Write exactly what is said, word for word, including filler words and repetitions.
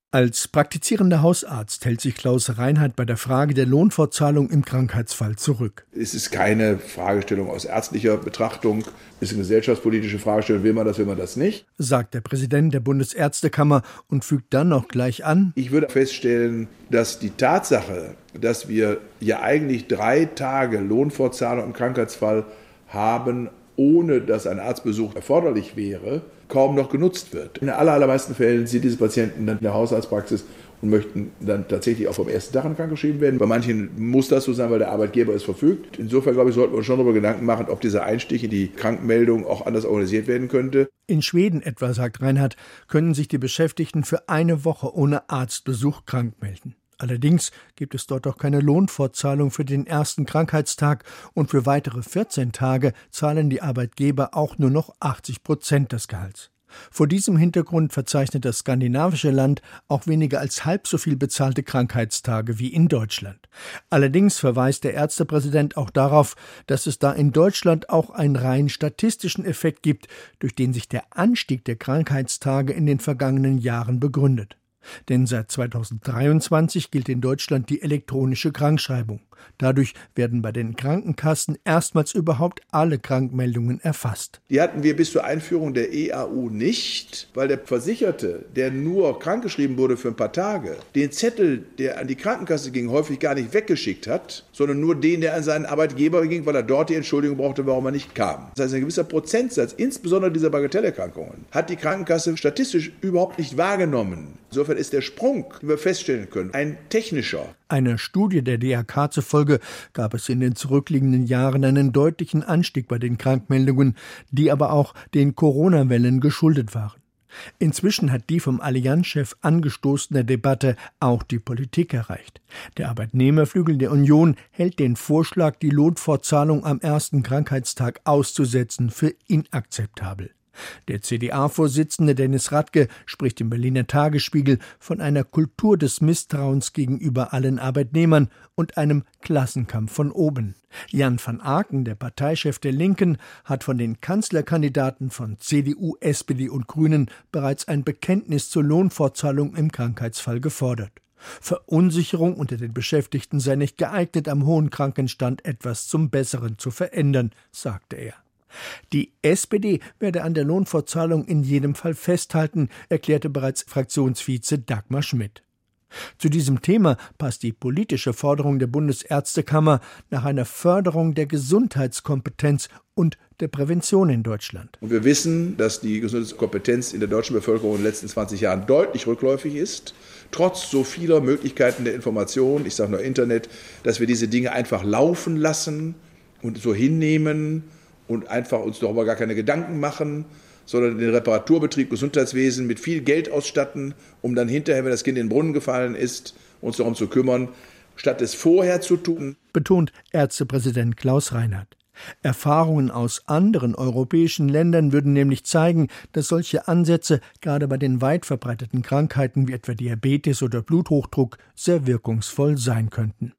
Als praktizierender Hausarzt hält sich Klaus Reinhardt bei der Frage der Lohnfortzahlung im Krankheitsfall zurück. Es ist keine Fragestellung aus ärztlicher Betrachtung, es ist eine gesellschaftspolitische Fragestellung, will man das, will man das nicht, sagt der Präsident der Bundesärztekammer und fügt dann auch gleich an: Ich würde feststellen, dass die Tatsache, dass wir ja eigentlich drei Tage Lohnfortzahlung im Krankheitsfall haben, ohne dass ein Arztbesuch erforderlich wäre, kaum noch genutzt wird. In den allermeisten Fällen sind diese Patienten dann in der Hausarztpraxis und möchten dann tatsächlich auch vom ersten Tag krankgeschrieben werden. Bei manchen muss das so sein, weil der Arbeitgeber es verfügt. Insofern, glaube ich, sollten wir uns schon darüber Gedanken machen, ob dieser Einstich in die Krankmeldung auch anders organisiert werden könnte. In Schweden etwa, sagt Reinhardt, können sich die Beschäftigten für eine Woche ohne Arztbesuch krank melden. Allerdings gibt es dort auch keine Lohnfortzahlung für den ersten Krankheitstag und für weitere vierzehn Tage zahlen die Arbeitgeber auch nur noch achtzig Prozent des Gehalts. Vor diesem Hintergrund verzeichnet das skandinavische Land auch weniger als halb so viel bezahlte Krankheitstage wie in Deutschland. Allerdings verweist der Ärztepräsident auch darauf, dass es da in Deutschland auch einen rein statistischen Effekt gibt, durch den sich der Anstieg der Krankheitstage in den vergangenen Jahren begründet. Denn seit zweitausenddreiundzwanzig gilt in Deutschland die elektronische Krankschreibung. Dadurch werden bei den Krankenkassen erstmals überhaupt alle Krankmeldungen erfasst. Die hatten wir bis zur Einführung der E A U nicht, weil der Versicherte, der nur krankgeschrieben wurde für ein paar Tage, den Zettel, der an die Krankenkasse ging, häufig gar nicht weggeschickt hat, sondern nur den, der an seinen Arbeitgeber ging, weil er dort die Entschuldigung brauchte, warum er nicht kam. Das heißt, ein gewisser Prozentsatz, insbesondere dieser Bagatellerkrankungen, hat die Krankenkasse statistisch überhaupt nicht wahrgenommen. Insofern ist der Sprung, den wir feststellen können, ein technischer. Einer Studie der D R K zufolge gab es in den zurückliegenden Jahren einen deutlichen Anstieg bei den Krankmeldungen, die aber auch den Corona-Wellen geschuldet waren. Inzwischen hat die vom Allianz-Chef angestoßene Debatte auch die Politik erreicht. Der Arbeitnehmerflügel der Union hält den Vorschlag, die Lohnfortzahlung am ersten Krankheitstag auszusetzen, für inakzeptabel. Der C D A-Vorsitzende Dennis Radke spricht im Berliner Tagesspiegel von einer Kultur des Misstrauens gegenüber allen Arbeitnehmern und einem Klassenkampf von oben. Jan van Aken, der Parteichef der Linken, hat von den Kanzlerkandidaten von C D U, S P D und Grünen bereits ein Bekenntnis zur Lohnfortzahlung im Krankheitsfall gefordert. Verunsicherung unter den Beschäftigten sei nicht geeignet, am hohen Krankenstand etwas zum Besseren zu verändern, sagte er. Die S P D werde an der Lohnfortzahlung in jedem Fall festhalten, erklärte bereits Fraktionsvize Dagmar Schmidt. Zu diesem Thema passt die politische Forderung der Bundesärztekammer nach einer Förderung der Gesundheitskompetenz und der Prävention in Deutschland. Und wir wissen, dass die Gesundheitskompetenz in der deutschen Bevölkerung in den letzten zwanzig Jahren deutlich rückläufig ist. Trotz so vieler Möglichkeiten der Information, ich sage nur Internet, dass wir diese Dinge einfach laufen lassen und so hinnehmen und einfach uns darüber gar keine Gedanken machen, sondern den Reparaturbetrieb Gesundheitswesen mit viel Geld ausstatten, um dann hinterher, wenn das Kind in den Brunnen gefallen ist, uns darum zu kümmern, statt es vorher zu tun. Betont Ärztepräsident Klaus Reinhardt. Erfahrungen aus anderen europäischen Ländern würden nämlich zeigen, dass solche Ansätze gerade bei den weit verbreiteten Krankheiten wie etwa Diabetes oder Bluthochdruck sehr wirkungsvoll sein könnten.